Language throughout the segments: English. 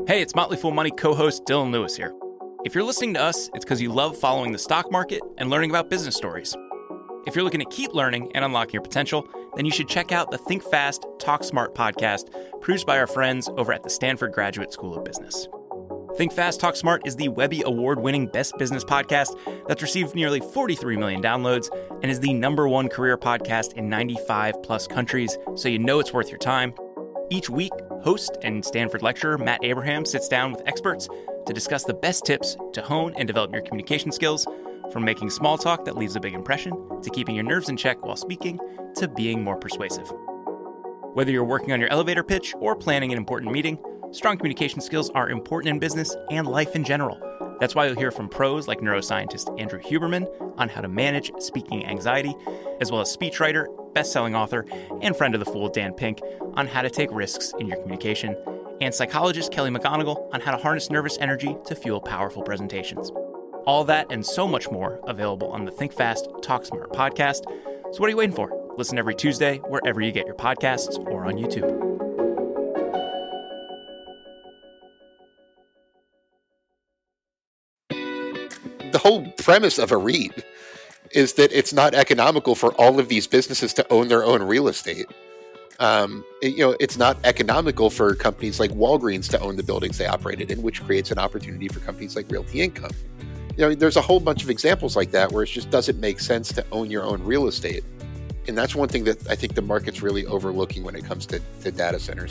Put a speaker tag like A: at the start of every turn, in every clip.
A: Hey, it's Motley Fool Money co-host Dylan Lewis here. If you're listening to us, it's because you love following the stock market and learning about business stories. If you're looking to keep learning and unlocking your potential, then you should check out the Think Fast, Talk Smart podcast produced by our friends over at the Stanford Graduate School of Business. Think Fast, Talk Smart is the Webby Award-winning best business podcast that's received nearly 43 million downloads and is the #1 career podcast in 95 plus countries, so you know it's worth your time. Each week, host and Stanford lecturer Matt Abraham sits down with experts to discuss the best tips to hone and develop your communication skills, from making small talk that leaves a big impression, to keeping your nerves in check while speaking, to being more persuasive. Whether you're working on your elevator pitch or planning an important meeting, strong communication skills are important in business and life in general. That's why you'll hear from pros like neuroscientist Andrew Huberman on how to manage speaking anxiety, as well as speechwriter, best-selling author, and friend of the Fool Dan Pink on how to take risks in your communication, and psychologist Kelly McGonigal on how to harness nervous energy to fuel powerful presentations. All that and so much more available on the Think Fast, Talk Smart podcast. So what are you waiting for? Listen every Tuesday wherever you get your podcasts or on YouTube.
B: The whole premise of a REIT is that it's not economical for all of these businesses to own their own real estate. It's not economical for companies like Walgreens to own the buildings they operated in, which creates an opportunity for companies like Realty Income. There's a whole bunch of examples like that where it just doesn't make sense to own your own real estate. And that's one thing that I think the market's really overlooking when it comes to data centers.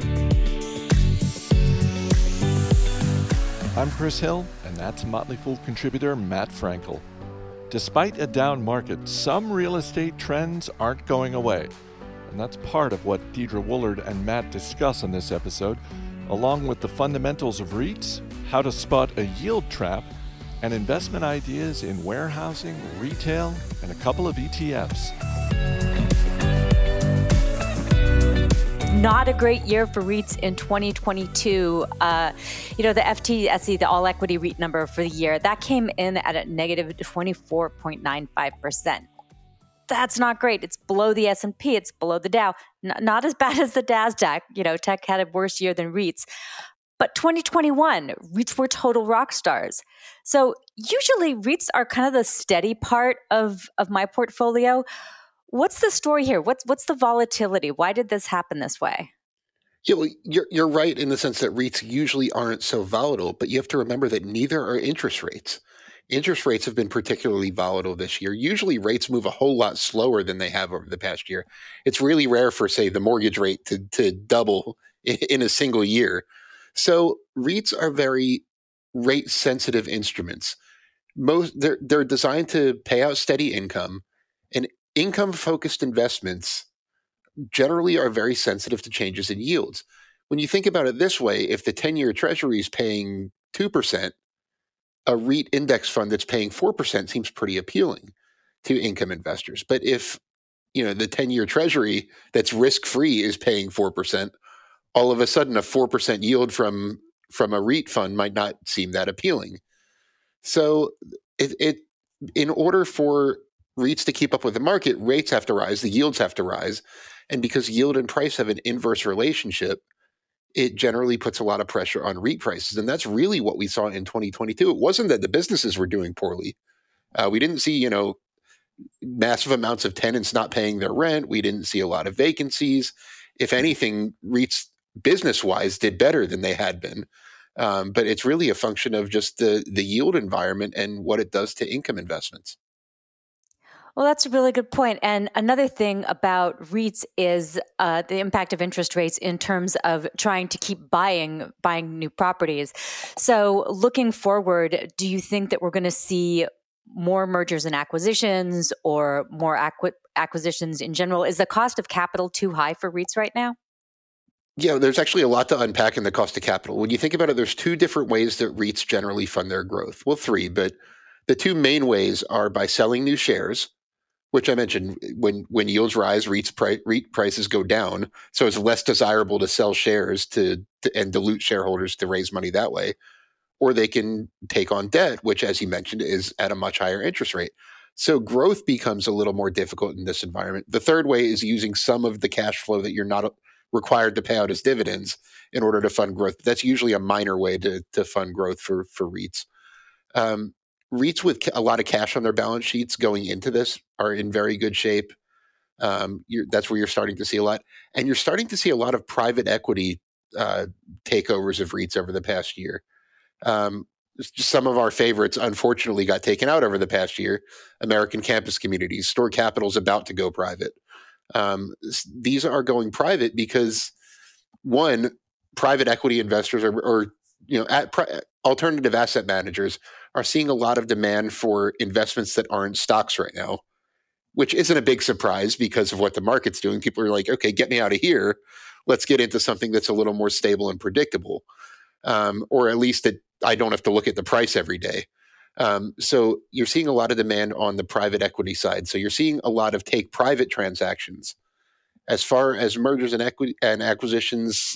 C: I'm Chris Hill, and that's Motley Fool contributor Matt Frankel. Despite a down market, some real estate trends aren't going away. And that's part of what Deidre Woolard and Matt discuss on this episode, along with the fundamentals of REITs, how to spot a yield trap, and investment ideas in warehousing, retail, and a couple of ETFs.
D: Not a great year for REITs in 2022. The FTSE, the all equity REIT number for the year, that came in at a negative 24.95%. That's not great. It's below the S&P. It's below the Dow. Not as bad as the NASDAQ. Tech had a worse year than REITs. But 2021, REITs were total rock stars. So usually REITs are kind of the steady part of my portfolio. What's the story here? What's the volatility? Why did this happen this way?
B: Yeah, well, you're right in the sense that REITs usually aren't so volatile, but you have to remember that neither are interest rates. Interest rates have been particularly volatile this year. Usually rates move a whole lot slower than they have over the past year. It's really rare for, say, the mortgage rate to double in a single year. So REITs are very rate-sensitive instruments. They're designed to pay out steady income, and income-focused investments generally are very sensitive to changes in yields. When you think about it this way, if the 10-year Treasury is paying 2%, a REIT index fund that's paying 4% seems pretty appealing to income investors. But if the 10-year Treasury that's risk-free is paying 4%, all of a sudden a 4% yield from a REIT fund might not seem that appealing. So in order for REITs to keep up with the market, rates have to rise, the yields have to rise. And because yield and price have an inverse relationship, it generally puts a lot of pressure on REIT prices. And that's really what we saw in 2022. It wasn't that the businesses were doing poorly. We didn't see, massive amounts of tenants not paying their rent. We didn't see a lot of vacancies. If anything, REITs business-wise did better than they had been. But it's really a function of just the yield environment and what it does to income investments.
D: Well, that's a really good point. And another thing about REITs is the impact of interest rates in terms of trying to keep buying new properties. So looking forward, do you think that we're going to see more mergers and acquisitions or more acquisitions in general? Is the cost of capital too high for REITs right now?
B: Yeah, there's actually a lot to unpack in the cost of capital. When you think about it, there's two different ways that REITs generally fund their growth. Well, three, but the two main ways are by selling new shares, which I mentioned, when yields rise, REIT prices go down. So it's less desirable to sell shares and dilute shareholders to raise money that way. Or they can take on debt, which, as you mentioned, is at a much higher interest rate. So growth becomes a little more difficult in this environment. The third way is using some of the cash flow that you're not required to pay out as dividends in order to fund growth. That's usually a minor way to fund growth for REITs. REITs with a lot of cash on their balance sheets going into this are in very good shape. That's where you're starting to see a lot. And you're starting to see a lot of private equity takeovers of REITs over the past year. Some of our favorites, unfortunately, got taken out over the past year. American Campus Communities, Store Capital's about to go private. These are going private because, one, private equity investors alternative asset managers are seeing a lot of demand for investments that aren't stocks right now, which isn't a big surprise because of what the market's doing. People are like, okay, get me out of here. Let's get into something that's a little more stable and predictable, or at least that I don't have to look at the price every day. So you're seeing a lot of demand on the private equity side. So you're seeing a lot of take private transactions. As far as mergers and acquisitions,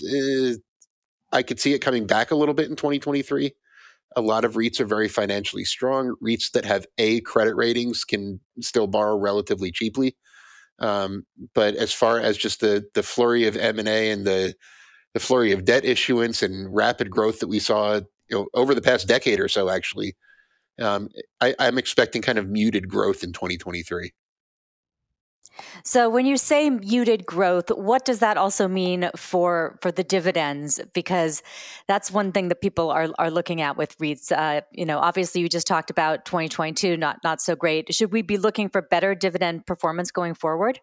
B: I could see it coming back a little bit in 2023. A lot of REITs are very financially strong. REITs that have A credit ratings can still borrow relatively cheaply. But as far as just the flurry of M&A and the flurry of debt issuance and rapid growth that we saw over the past decade or so, actually, I'm expecting kind of muted growth in 2023.
D: So when you say muted growth, what does that also mean for the dividends? Because that's one thing that people are looking at with REITs. Obviously you just talked about 2022, not so great. Should we be looking for better dividend performance going forward?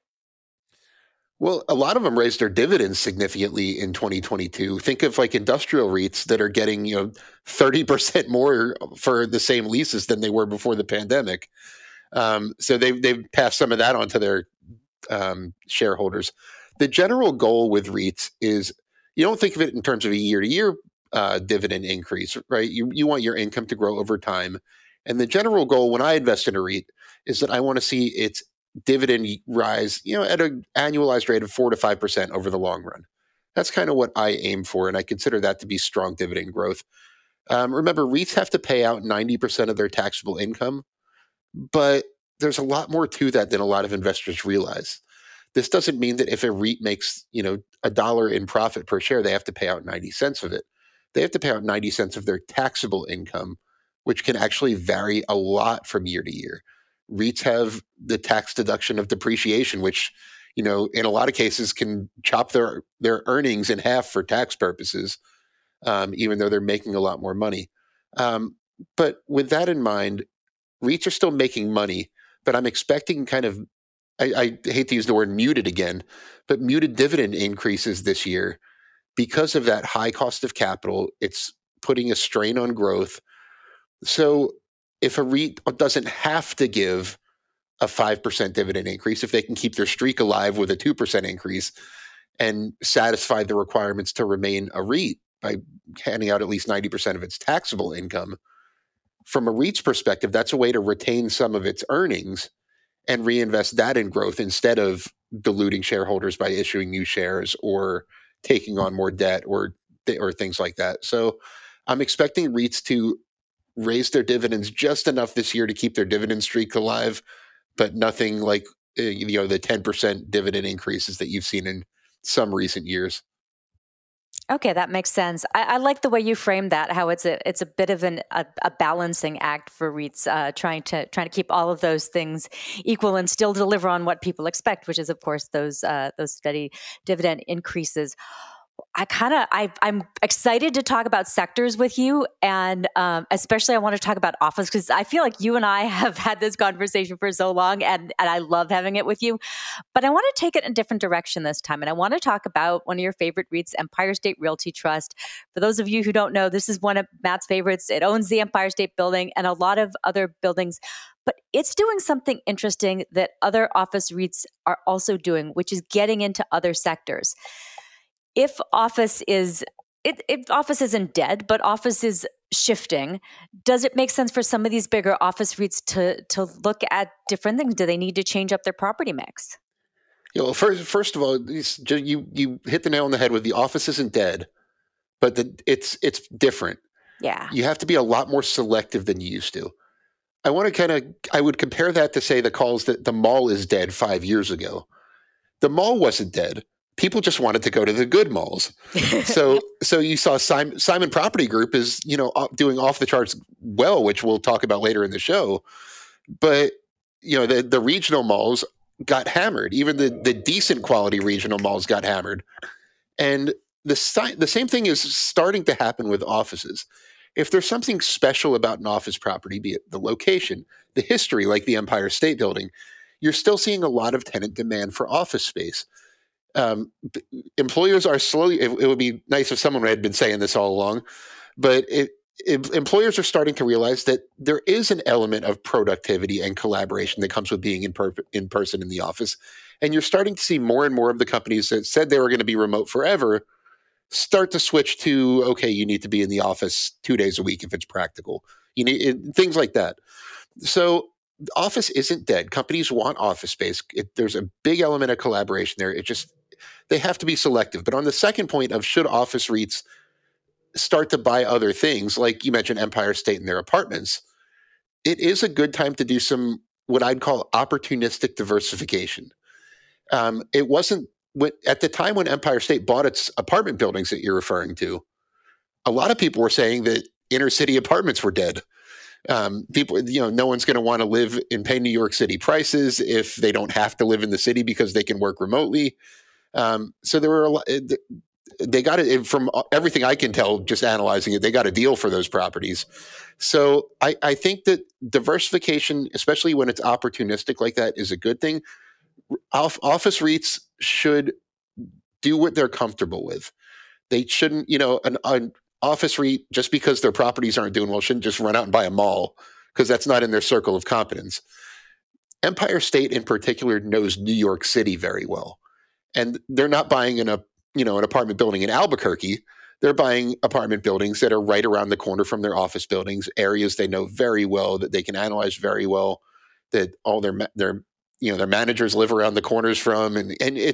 B: Well, a lot of them raised their dividends significantly in 2022. Think of like industrial REITs that are getting 30% more for the same leases than they were before the pandemic. So they've passed some of that on to their shareholders. The general goal with REITs is you don't think of it in terms of a year-to-year dividend increase, right? You want your income to grow over time. And the general goal when I invest in a REIT is that I want to see its dividend rise, at an annualized rate of 4 to 5% over the long run. That's kind of what I aim for, and I consider that to be strong dividend growth. Remember, REITs have to pay out 90% of their taxable income, but there's a lot more to that than a lot of investors realize. This doesn't mean that if a REIT makes, $1 in profit per share, they have to pay out 90 cents of it. They have to pay out 90 cents of their taxable income, which can actually vary a lot from year to year. REITs have the tax deduction of depreciation, which, in a lot of cases can chop their earnings in half for tax purposes, even though they're making a lot more money. But with that in mind, REITs are still making money, but I'm expecting kind of, I hate to use the word muted again, but muted dividend increases this year because of that high cost of capital. It's putting a strain on growth. So if a REIT doesn't have to give a 5% dividend increase, if they can keep their streak alive with a 2% increase and satisfy the requirements to remain a REIT by handing out at least 90% of its taxable income, from a REIT's perspective, that's a way to retain some of its earnings and reinvest that in growth instead of diluting shareholders by issuing new shares or taking on more debt or things like that. So I'm expecting REITs to raise their dividends just enough this year to keep their dividend streak alive, but nothing like the 10% dividend increases that you've seen in some recent years.
D: Okay, that makes sense. I like the way you framed that. How it's a bit of a balancing act for REITs, trying to keep all of those things equal and still deliver on what people expect, which is of course those steady dividend increases. I'm excited to talk about sectors with you, and especially I want to talk about office because I feel like you and I have had this conversation for so long, and I love having it with you. But I want to take it in a different direction this time, and I want to talk about one of your favorite REITs, Empire State Realty Trust. For those of you who don't know, this is one of Matt's favorites. It owns the Empire State Building and a lot of other buildings, but it's doing something interesting that other office REITs are also doing, which is getting into other sectors. If office isn't dead, but office is shifting, does it make sense for some of these bigger office REITs to look at different things? Do they need to change up their property mix?
B: First of all, you hit the nail on the head with the office isn't dead, but it's different.
D: Yeah,
B: you have to be a lot more selective than you used to. I would compare that to say the calls that the mall is dead 5 years ago. The mall wasn't dead. people just wanted to go to the good malls. So you saw Simon Property Group is, doing off the charts well, which we'll talk about later in the show. But, the regional malls got hammered. Even the decent quality regional malls got hammered. And the same thing is starting to happen with offices. If there's something special about an office property, be it the location, the history, like the Empire State Building, you're still seeing a lot of tenant demand for office space. Employers are slowly, it would be nice if someone had been saying this all along, but employers are starting to realize that there is an element of productivity and collaboration that comes with being in person in the office. And you're starting to see more and more of the companies that said they were going to be remote forever start to switch to, okay, you need to be in the office 2 days a week if it's practical. You need things like that. So the office isn't dead. Companies want office space. There's a big element of collaboration there. They have to be selective. But on the second point of should office REITs start to buy other things, like you mentioned Empire State and their apartments, it is a good time to do some what I'd call opportunistic diversification. It wasn't at the time when Empire State bought its apartment buildings that you're referring to, a lot of people were saying that inner city apartments were dead. People, no one's going to want to live and pay New York City prices if they don't have to live in the city because they can work remotely. So there were they got it from everything I can tell, just analyzing it, they got a deal for those properties. So I think that diversification, especially when it's opportunistic like that, is a good thing. Office REITs should do what they're comfortable with. They shouldn't, an office REIT, just because their properties aren't doing well, shouldn't just run out and buy a mall because that's not in their circle of competence. Empire State in particular knows New York City very well. And they're not buying an apartment building in Albuquerque. They're buying apartment buildings that are right around the corner from their office buildings, areas they know very well, that they can analyze very well, that all their managers live around the corners from, and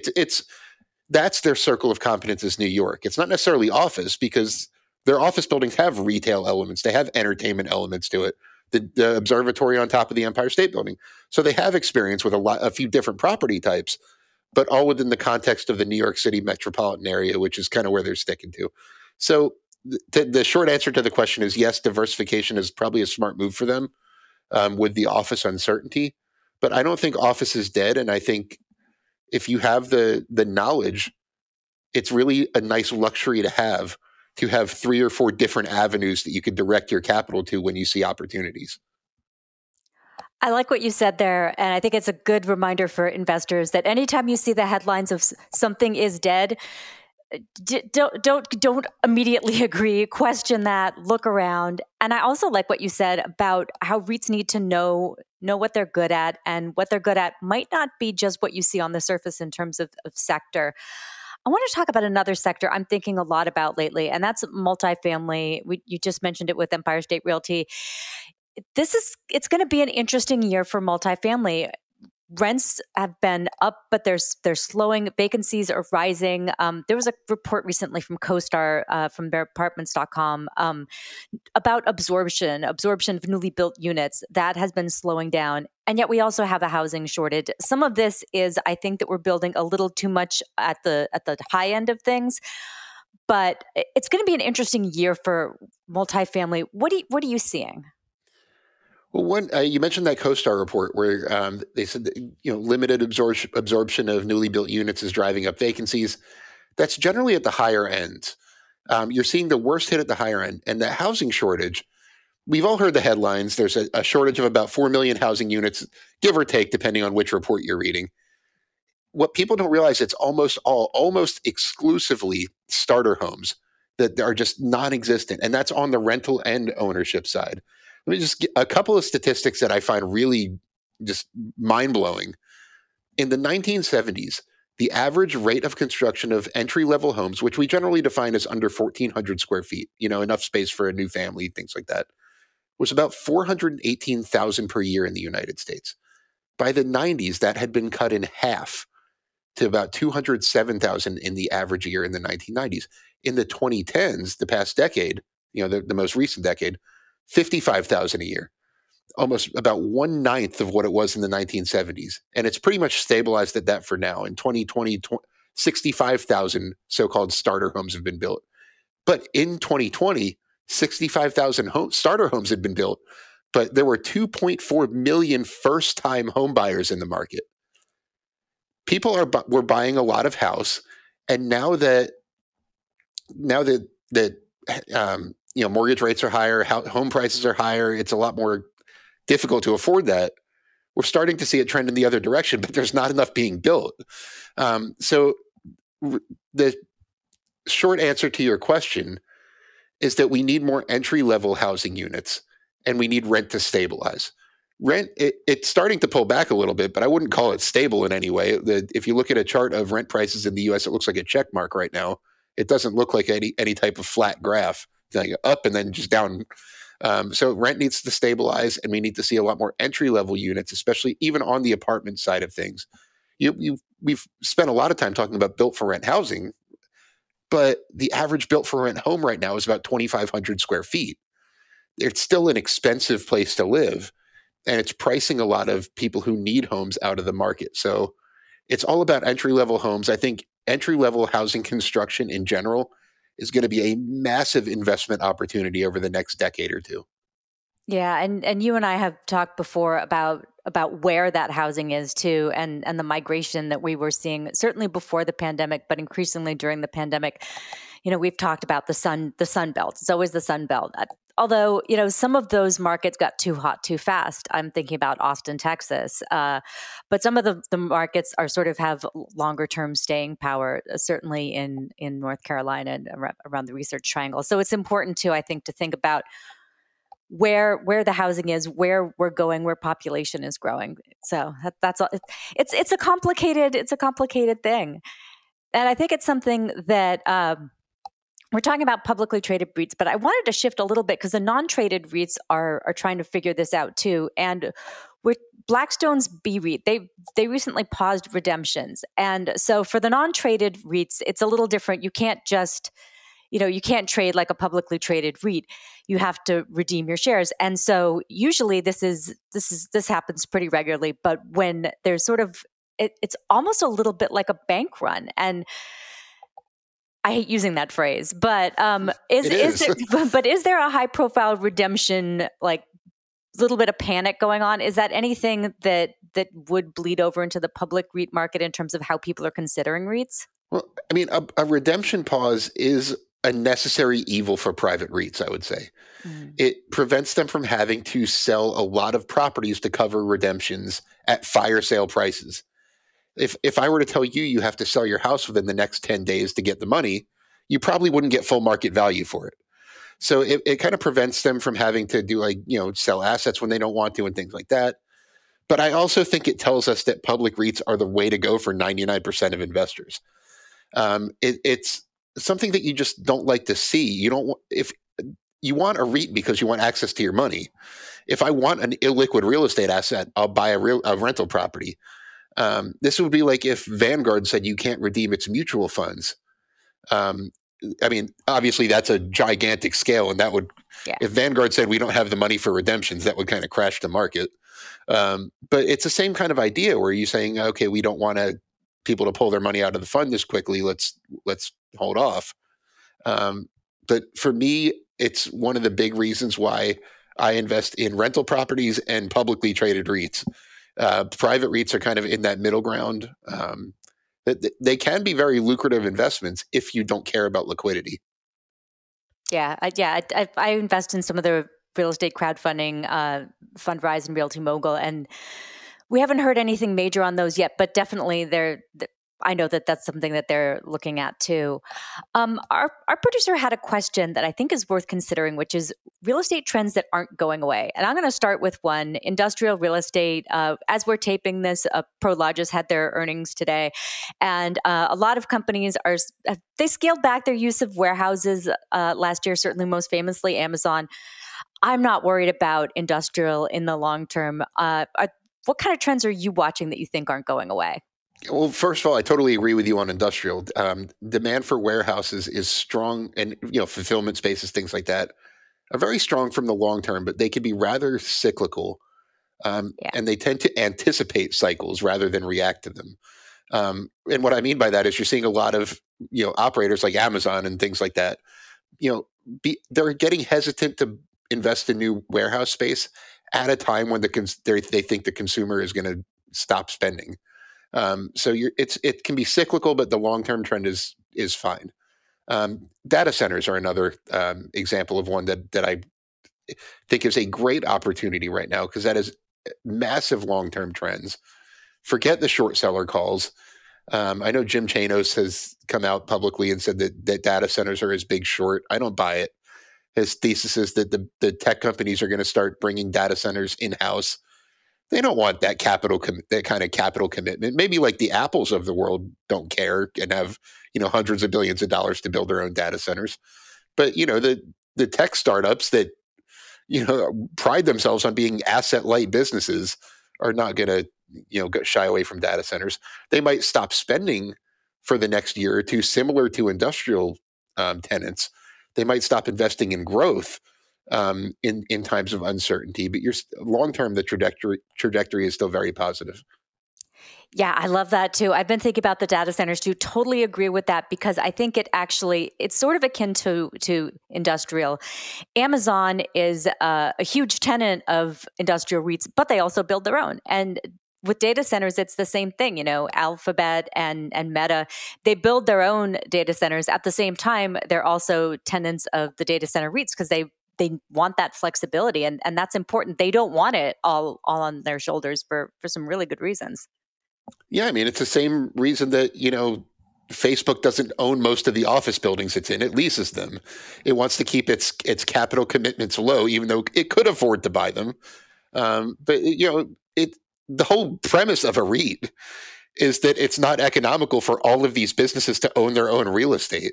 B: that's their circle of competence is New York. It's not necessarily office because their office buildings have retail elements, they have entertainment elements to it. The observatory on top of the Empire State Building, so they have experience with a few different property types, but all within the context of the New York City metropolitan area, which is kind of where they're sticking to. So the short answer to the question is yes, diversification is probably a smart move for them with the office uncertainty. But I don't think office is dead. And I think if you have the knowledge, it's really a nice luxury to have 3 or 4 different avenues that you could direct your capital to when you see opportunities.
D: I like what you said there, and I think it's a good reminder for investors that anytime you see the headlines of something is dead, don't immediately agree. Question that. Look around. And I also like what you said about how REITs need to know what they're good at, and what they're good at might not be just what you see on the surface in terms of sector. I want to talk about another sector I'm thinking a lot about lately, and that's multifamily. You just mentioned it with Empire State Realty. It's going to be an interesting year for multifamily. Rents have been up, but they're slowing. Vacancies are rising. There was a report recently from CoStar, from theirapartments.com, about absorption of newly built units. That has been slowing down. And yet we also have a housing shortage. Some of this is, I think, that we're building a little too much at the high end of things. But it's going to be an interesting year for multifamily. What are you seeing?
B: Well, you mentioned that CoStar report where they said that, limited absorption of newly built units is driving up vacancies. That's generally at the higher end. You're seeing the worst hit at the higher end. And the housing shortage, we've all heard the headlines. There's a shortage of about 4 million housing units, give or take, depending on which report you're reading. What people don't realize, it's almost exclusively starter homes that are just non-existent. And that's on the rental and ownership side. Let me just get a couple of statistics that I find really just mind-blowing. In the 1970s, the average rate of construction of entry-level homes, which we generally define as under 1,400 square feet, enough space for a new family, things like that, was about 418,000 per year in the United States. By the 90s, that had been cut in half to about 207,000 in the average year in the 1990s. In the 2010s, the past decade, the most recent decade, 55,000 a year, almost about 1/9 of what it was in the 1970s. And it's pretty much stabilized at that for now. In 2020, 65,000 so-called starter homes have been built. But in 2020, 65,000 starter homes had been built, but there were 2.4 million first-time home buyers in the market. People were buying a lot of house, and now that mortgage rates are higher, home prices are higher, it's a lot more difficult to afford that. We're starting to see it trend in the other direction, but there's not enough being built. So the short answer to your question is that we need more entry-level housing units, and we need rent to stabilize. Rent, it's starting to pull back a little bit, but I wouldn't call it stable in any way. If you look at a chart of rent prices in the U.S., it looks like a check mark right now. It doesn't look like any type of flat graph, like up and then just down. So rent needs to stabilize, and we need to see a lot more entry-level units, especially even on the apartment side of things. We've spent a lot of time talking about built-for-rent housing, but the average built-for-rent home right now is about 2,500 square feet. It's still an expensive place to live, and it's pricing a lot of people who need homes out of the market. So it's all about entry-level homes. I think entry-level housing construction in general is going to be a massive investment opportunity over the next decade or two.
D: Yeah, and you and I have talked before about where that housing is too, and the migration that we were seeing certainly before the pandemic, but increasingly during the pandemic. We've talked about the Sun Belt. It's always the Sun Belt. Although, some of those markets got too hot too fast. I'm thinking about Austin, Texas. But some of the markets are sort of have longer term staying power, certainly in North Carolina and around the Research Triangle. So it's important too, I think, to think about where the housing is, where we're going, where population is growing. So that's all. It's a complicated thing, and I think it's something that we're talking about publicly traded REITs. But I wanted to shift a little bit because the non-traded REITs are trying to figure this out too. And with Blackstone's BREIT, they recently paused redemptions, and so for the non-traded REITs, it's a little different. You can't just you can't trade like a publicly traded REIT. You have to redeem your shares. And so usually this happens pretty regularly, but when there's sort of, it's almost a little bit like a bank run. And I hate using that phrase, but is there a high profile redemption, like little bit of panic going on? Is that anything that would bleed over into the public REIT market in terms of how people are considering REITs?
B: Well, I mean, a redemption pause is a necessary evil for private REITs, I would say. It prevents them from having to sell a lot of properties to cover redemptions at fire sale prices. If I were to tell you have to sell your house within the next 10 days to get the money, you probably wouldn't get full market value for it. So it kind of prevents them from having to do sell assets when they don't want to and things like that. But I also think it tells us that public REITs are the way to go for 99% of investors. It's something that you just don't like to see. If you want a REIT because you want access to your money. If I want an illiquid real estate asset, I'll buy a rental property. This would be like if Vanguard said you can't redeem its mutual funds. I mean, obviously that's a gigantic scale, and that would, if Vanguard said we don't have the money for redemptions, that would kind of crash the market. But it's the same kind of idea where you're saying, okay, we don't want people to pull their money out of the fund this quickly. Let's hold off. But for me, it's one of the big reasons why I invest in rental properties and publicly traded REITs. Private REITs are kind of in that middle ground. They can be very lucrative investments if you don't care about liquidity.
D: I invest in some of the real estate crowdfunding, Fundrise and Realty Mogul, and we haven't heard anything major on those yet, but definitely I know that's something that they're looking at too. Our producer had a question that I think is worth considering, which is real estate trends that aren't going away. And I'm going to start with one, industrial real estate. As we're taping this, Prologis had their earnings today. And a lot of companies they scaled back their use of warehouses last year, certainly most famously Amazon. I'm not worried about industrial in the long term. What kind of trends are you watching that you think aren't going away?
B: Well, first of all, I totally agree with you on industrial. Demand for warehouses is strong, and fulfillment spaces, things like that, are very strong from the long term, but they can be rather cyclical, and they tend to anticipate cycles rather than react to them. And what I mean by that is you're seeing a lot of, operators like Amazon and things like that, they're getting hesitant to invest in new warehouse space at a time when they think the consumer is going to stop spending. So it can be cyclical, but the long-term trend is fine. Data centers are another example of one that I think is a great opportunity right now, because that is massive long-term trends. Forget the short seller calls. I know Jim Chanos has come out publicly and said that data centers are his big short. I don't buy it. His thesis is that the tech companies are going to start bringing data centers in-house. They don't want that that kind of capital commitment. Maybe like the Apples of the world don't care and have, hundreds of billions of dollars to build their own data centers. But, the tech startups that, pride themselves on being asset-light businesses are not going to, shy away from data centers. They might stop spending for the next year or two, similar to industrial tenants. They might stop investing in growth in times of uncertainty, but long term, the trajectory is still very positive.
D: Yeah, I love that too. I've been thinking about the data centers too. Totally agree with that, because I think it's sort of akin to industrial. Amazon is a huge tenant of industrial REITs, but they also build their own. And with data centers, it's the same thing. Alphabet and Meta, they build their own data centers. At the same time, they're also tenants of the data center REITs, because they want that flexibility, and that's important. They don't want it all on their shoulders for some really good reasons.
B: Yeah, I mean, it's the same reason that, Facebook doesn't own most of the office buildings it's in. It leases them. It wants to keep its capital commitments low, even though it could afford to buy them. But the whole premise of a REIT is that it's not economical for all of these businesses to own their own real estate.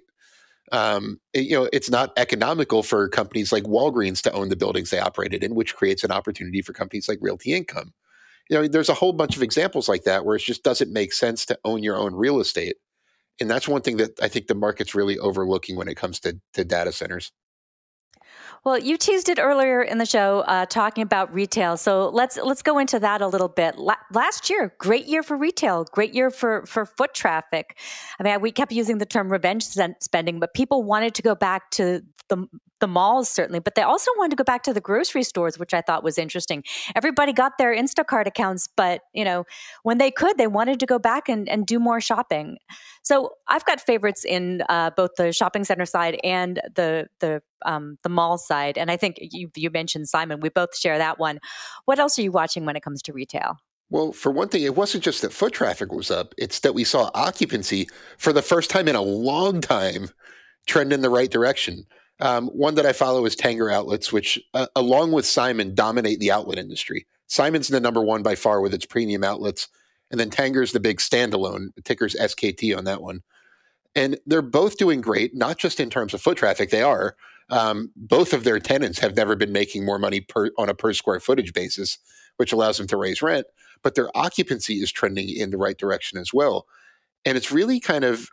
B: It's not economical for companies like Walgreens to own the buildings they operated in, which creates an opportunity for companies like Realty Income. There's a whole bunch of examples like that where it just doesn't make sense to own your own real estate. And that's one thing that I think the market's really overlooking when it comes to data centers.
D: Well, you teased it earlier in the show, talking about retail. So let's go into that a little bit. Last year, great year for retail, great year for foot traffic. I mean, we kept using the term revenge spending, but people wanted to go back to the malls, certainly, but they also wanted to go back to the grocery stores, which I thought was interesting. Everybody got their Instacart accounts, but when they could, they wanted to go back and do more shopping. So I've got favorites in both the shopping center side and the mall side. And I think you mentioned Simon. We both share that one. What else are you watching when it comes to retail?
B: Well, for one thing, it wasn't just that foot traffic was up. It's that we saw occupancy for the first time in a long time trend in the right direction. One that I follow is Tanger Outlets, which, along with Simon, dominate the outlet industry. Simon's the number one by far with its premium outlets. And then Tanger's the big standalone, ticker's SKT on that one. And they're both doing great, not just in terms of foot traffic. They are. Both of their tenants have never been making more money on a per square footage basis, which allows them to raise rent. But their occupancy is trending in the right direction as well. And it's really kind of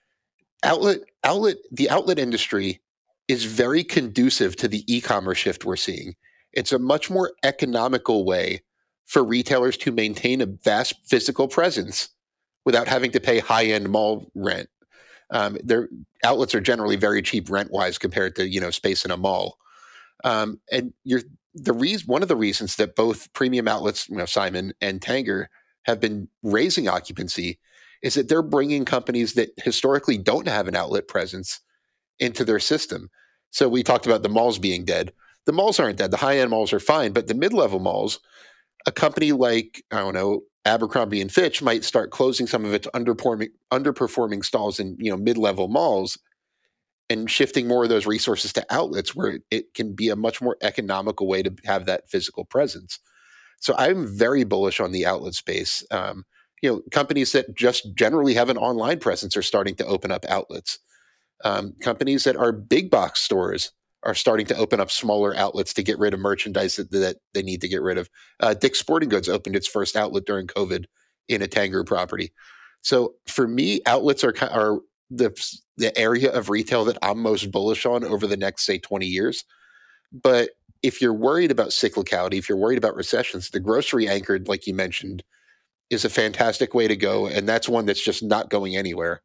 B: the outlet industry is very conducive to the e-commerce shift we're seeing. It's a much more economical way for retailers to maintain a vast physical presence without having to pay high-end mall rent. Their outlets are generally very cheap rent-wise compared to space in a mall. And one of the reasons that both premium outlets, Simon and Tanger, have been raising occupancy is that they're bringing companies that historically don't have an outlet presence into their system. So we talked about the malls being dead. The malls aren't dead. The high-end malls are fine, but the mid-level malls, a company like, I don't know, Abercrombie and Fitch might start closing some of its underperforming stalls in mid-level malls and shifting more of those resources to outlets where it can be a much more economical way to have that physical presence. So I'm very bullish on the outlet space. Companies that just generally have an online presence are starting to open up outlets. Companies that are big box stores are starting to open up smaller outlets to get rid of merchandise that they need to get rid of. Dick's Sporting Goods opened its first outlet during COVID in a Tanger property. So for me, outlets are the area of retail that I'm most bullish on over the next, say, 20 years. But if you're worried about cyclicality, if you're worried about recessions, the grocery anchored, like you mentioned, is a fantastic way to go, and that's one that's just not going anywhere.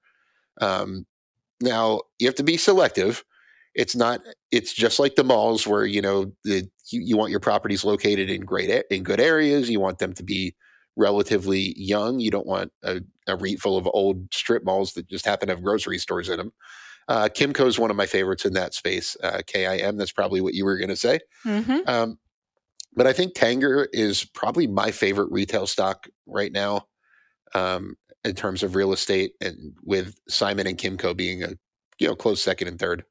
B: Now you have to be selective. It's just like the malls where, you want your properties located in good areas. You want them to be relatively young. You don't want a REIT full of old strip malls that just happen to have grocery stores in them. Kimco is one of my favorites in that space. KIM, that's probably what you were going to say.
D: Mm-hmm.
B: But I think Tanger is probably my favorite retail stock right now, in terms of real estate, and with Simon and Kimco being a close second and third.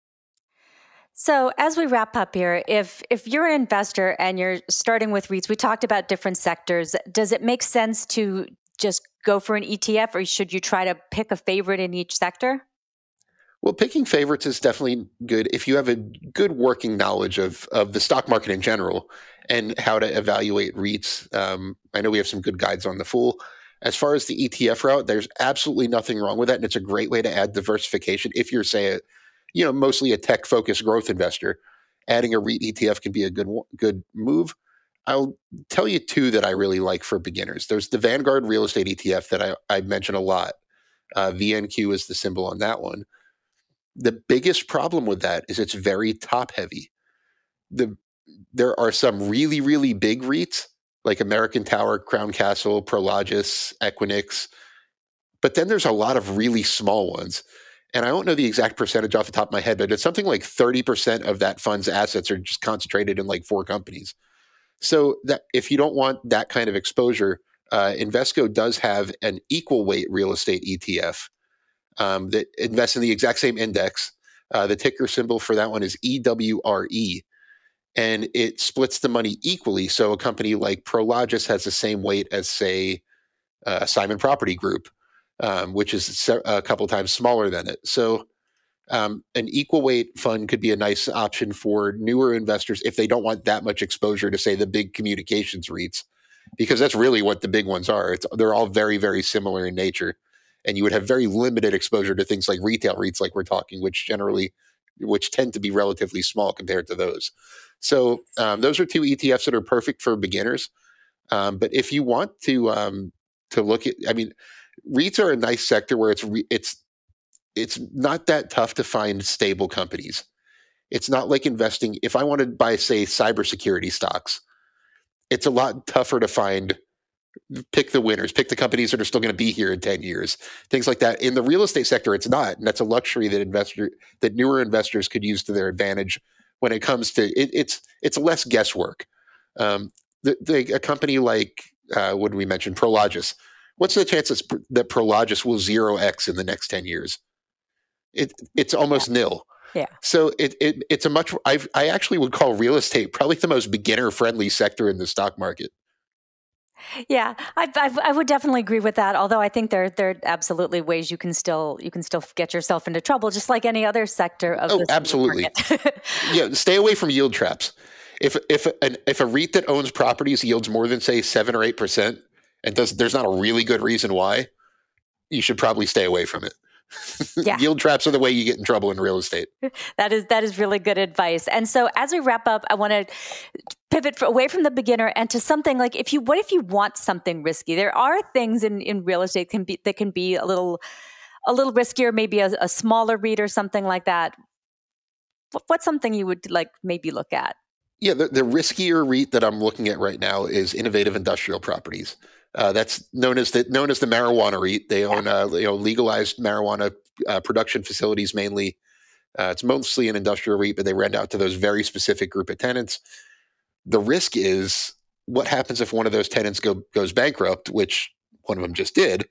D: So as we wrap up here, if you're an investor and you're starting with REITs, we talked about different sectors. Does it make sense to just go for an ETF, or should you try to pick a favorite in each sector?
B: Well, picking favorites is definitely good if you have a good working knowledge of the stock market in general and how to evaluate REITs. I know we have some good guides on the Fool. As far as the ETF route, there's absolutely nothing wrong with that, and it's a great way to add diversification. If you're, say, mostly a tech-focused growth investor, adding a REIT ETF can be a good move. I'll tell you two that I really like for beginners. There's the Vanguard Real Estate ETF that I mention a lot. VNQ is the symbol on that one. The biggest problem with that is it's very top-heavy. There are some really, really big REITs, like American Tower, Crown Castle, Prologis, Equinix. But then there's a lot of really small ones. And I don't know the exact percentage off the top of my head, but it's something like 30% of that fund's assets are just concentrated in like 4 companies. So that if you don't want that kind of exposure, Invesco does have an equal weight real estate ETF that invests in the exact same index. The ticker symbol for that one is EWRE. And it splits the money equally. So a company like Prologis has the same weight as, say, Simon Property Group, which is a couple times smaller than it. So an equal weight fund could be a nice option for newer investors if they don't want that much exposure to, say, the big communications REITs, because that's really what the big ones are. They're all very, very similar in nature. And you would have very limited exposure to things like retail REITs, like we're talking, which tend to be relatively small compared to those. So those are two ETFs that are perfect for beginners. But if you want to look at, REITs are a nice sector where it's not that tough to find stable companies. It's not like investing. If I want to buy, say, cybersecurity stocks, it's a lot tougher to pick the winners, pick the companies that are still going to be here in 10 years, things like that. In the real estate sector, it's not. And that's a luxury that newer investors could use to their advantage when it comes to it's less guesswork. A company like, what did we mention? Prologis. What's the chances that Prologis will 0x in the next 10 years? It's almost nil.
D: Yeah.
B: So it's I actually would call real estate probably the most beginner friendly sector in the stock market.
D: Yeah, I would definitely agree with that. Although I think there are absolutely ways you can still get yourself into trouble, just like any other sector of the
B: absolutely.
D: market.
B: Yeah, stay away from yield traps. If a REIT that owns properties yields more than, say, 7 or 8%, and there's not a really good reason why, you should probably stay away from it. Yeah. Yield traps are the way you get in trouble in real estate.
D: That is really good advice. And so as we wrap up, I want to pivot away from the beginner and to something like what if you want something risky? There are things in real estate that can be a little riskier, maybe a smaller REIT or something like that. What's something you would like maybe look at?
B: Yeah, the riskier REIT that I'm looking at right now is Innovative Industrial Properties. That's known as the marijuana REIT. They own legalized marijuana production facilities mainly. It's mostly an industrial REIT, but they rent out to those very specific group of tenants. The risk is what happens if one of those tenants goes bankrupt, which one of them just did.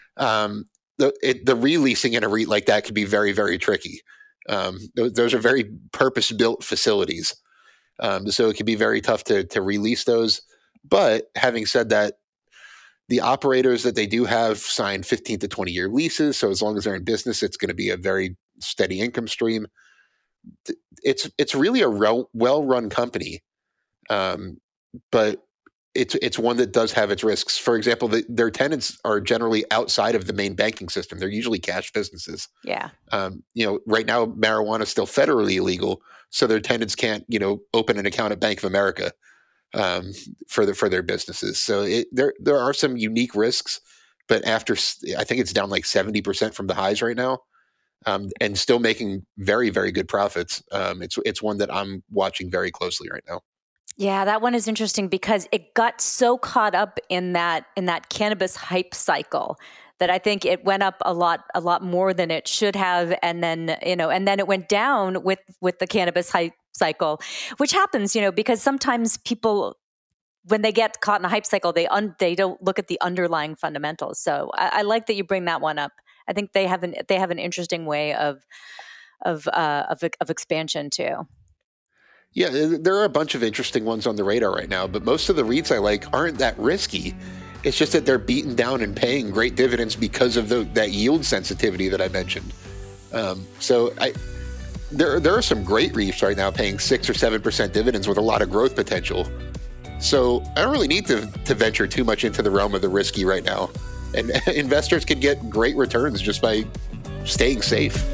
B: The releasing in a REIT like that could be very, very tricky. Those are very purpose-built facilities. So it can be very tough to release those. But having said that, the operators that they do have sign 15 to 20-year leases. So as long as they're in business, it's going to be a very steady income stream. It's really a well-run company, but it's one that does have its risks. For example, their tenants are generally outside of the main banking system. They're usually cash businesses.
D: Yeah.
B: Right now, marijuana is still federally illegal, so their tenants can't, open an account at Bank of America. for their businesses. So there are some unique risks, but after I think it's down like 70% from the highs right now, and still making very, very good profits. It's one that I'm watching very closely right now.
D: Yeah, that one is interesting because it got so caught up in that cannabis hype cycle that I think it went up a lot more than it should have, and then it went down with the cannabis hype cycle, which happens, because sometimes people, when they get caught in a hype cycle, they don't look at the underlying fundamentals. So I like that you bring that one up. I think they have an interesting way of expansion too.
B: Yeah, there are a bunch of interesting ones on the radar right now, but most of the REITs I like aren't that risky. It's just that they're beaten down and paying great dividends because of that yield sensitivity that I mentioned. There are some great REITs right now paying 6 or 7% dividends with a lot of growth potential. So I don't really need to venture too much into the realm of the risky right now. And investors can get great returns just by staying safe.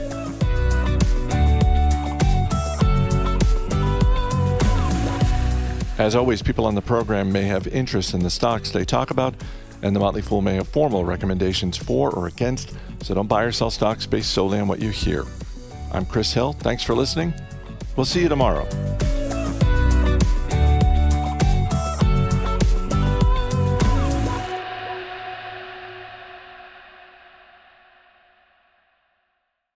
C: As always, people on the program may have interest in the stocks they talk about, and the Motley Fool may have formal recommendations for or against, so don't buy or sell stocks based solely on what you hear. I'm Chris Hill. Thanks for listening. We'll see you tomorrow.